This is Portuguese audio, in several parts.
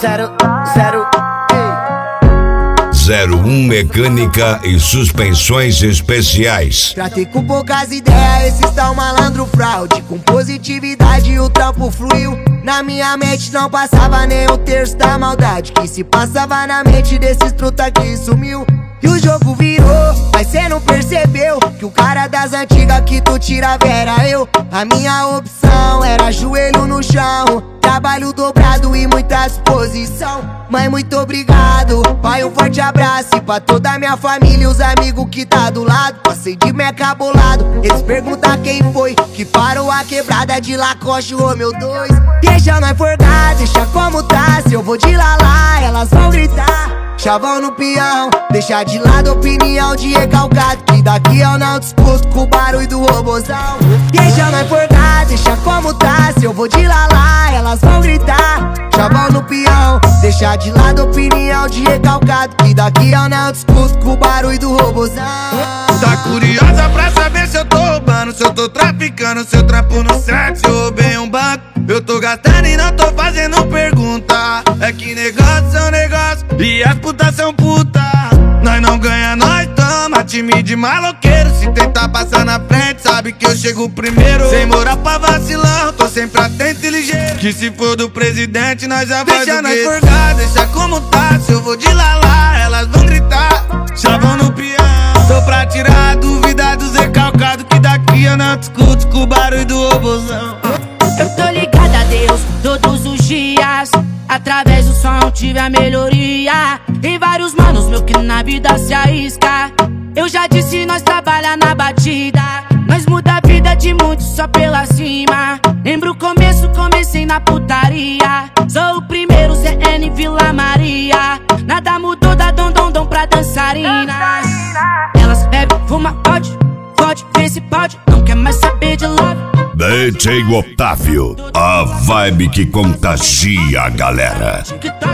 01 Mecânica e Suspensões Especiais. Tratei com poucas ideias, esses tão malandro fraude. Com positividade o trampo fluiu. Na minha mente não passava nem um terço da maldade que se passava na mente desses truta que sumiu. E o jogo virou, mas cê não percebeu que o cara das antigas que tu tirava era eu. A minha opção era joelho no chão, trabalho dobrado e muita disposição. Mãe, muito obrigado, pai, um forte abraço. E pra toda a minha família e os amigos que tá do lado. Passei de meca bolado, eles perguntam quem foi que parou a quebrada de Lacoste Romeu 2. Deixa nós forgar, deixa como tá. Se eu vou de lá, elas vão gritar. Chavão no peão, deixa de lado a opinião de recalcado, que daqui eu não discuto com o barulho do robozão. Deixa nós forgar, deixa como tá. Se eu vou de lá, elas vão gritar. Chavão no peão, deixa de lado a opinião de recalcado, que daqui eu não discuto com o barulho do robozão. Tá curiosa pra saber se eu tô roubando, se eu tô traficando, se eu trampo no set, se eu roubei um banco. Eu tô gastando e não tô fazendo pergunta. É que negócio são negócio e as putas são puta. Nós não ganha, nós toma. Time de maloqueiro, se tentar passar na frente, sabe que eu chego primeiro. Sem moral pra vacilão, tô sempre atento e ligeiro. Que se for do presidente, nós já vai. Deixa nós forgar, deixa como tá. Se eu vou de lá, elas vão gritar. Chavão no peão, tô pra tirar a dúvida dos recalcados, que daqui eu não discuto com o barulho do robozão. Eu tô ligada a Deus todos os dias. Através do som tive a melhoria. Tem vários manos meu que na vida se arrisca. Eu já disse, nós trabalha na batida. Nós muda a vida de muitos só pela cima. Lembro o começo, comecei na putaria. Sou o primeiro ZN Vila Maria. Nada mudou da dom pra dançarina. Elas bebem, fuma, pode, vê se pode. Não quer mais saber de love. DJ Otávio, a vibe que contagia a galera.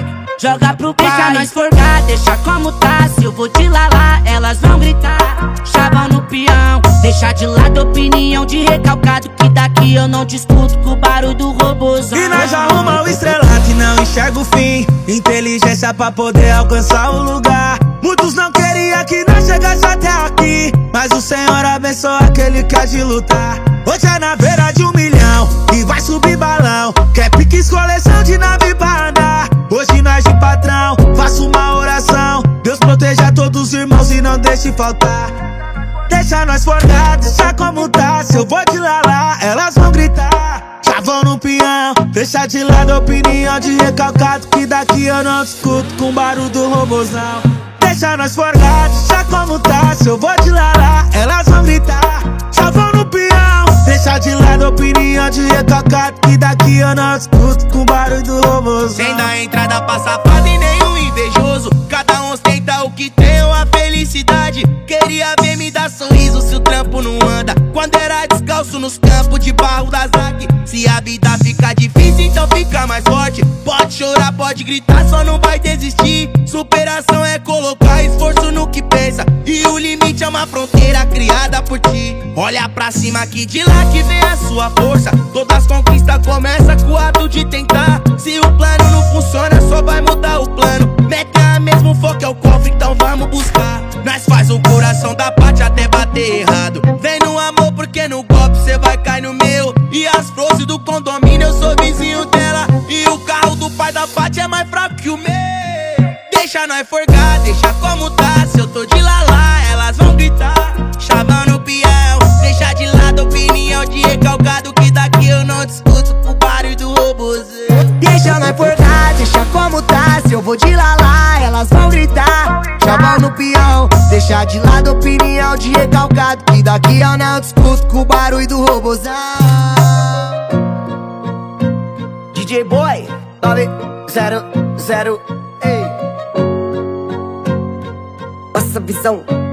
Joga pro pai, deixa nós forgar, deixa como tá. Se eu vou de lá, elas vão gritar. Chavão no peão, deixa de lado a opinião de recalcado, que daqui eu não discuto com o barulho do robozão. E nós arruma o estrelado e não enxerga o fim. Inteligência pra poder alcançar o lugar. Muitos não queriam que nós chegasse até aqui, mas o Senhor abençoa aquele que há de lutar. Hoje é na beira de 1 milhão e vai subir balão. Quer piques, coleção de nave pra andar. Hoje nós de patrão, faço uma oração. Deus proteja todos os irmãos e não deixe faltar. Deixa nós forgar, deixa como tá. Se eu vou de lá, elas vão gritar. Chavão no peão, deixa de lado a opinião de recalcado, que daqui eu não discuto com o barulho do robozão. Deixa nós forgar, deixa como tá. Se eu vou de lá, elas vão gritar. Chavão no peão, deixa de lado a opinião de recalcado, que daqui eu não discuto com o barulho do robozão. Sem dar entrada pra safado e nenhum invejoso. Cada um ostenta o que tem ou a felicidade. Queria ver me dar sorriso se o trampo não anda. Quando era descalço nos campos de barro da ZAC. Se a vida fica difícil, então fica mais forte. Pode chorar, pode gritar, só não vai desistir. Superação é colocar esforço no que pensa, e o limite é uma fronteira criada por ti. Olha pra cima que de lá que vem a sua força. Todas as conquistas começam com o ato de tentar. Se o plano não funciona, só vai mudar o plano. Meta mesmo, foco é o cofre, então vamos buscar. Nós faz o coração da parte até bater errado. Vem no amor porque no golpe cê vai cair no meu. E as flores do condomínio eu sou vizinho dela. E o carro do pai da parte é mais fraco que o meu. Deixa nós forgar, deixa como tá. Se eu tô de lá, elas vão gritar. Chavão no peão, deixa de lado a opinião de recalcado, que daqui eu não discuto com o barulho do robozão. Deixa nós forgar, deixa como tá. Se eu vou de lá, elas vão gritar. Chavão no peão, deixa de lado a opinião de recalcado, que daqui eu não discuto com o barulho do robozão. DJ Boy 900, ei. Nossa visão.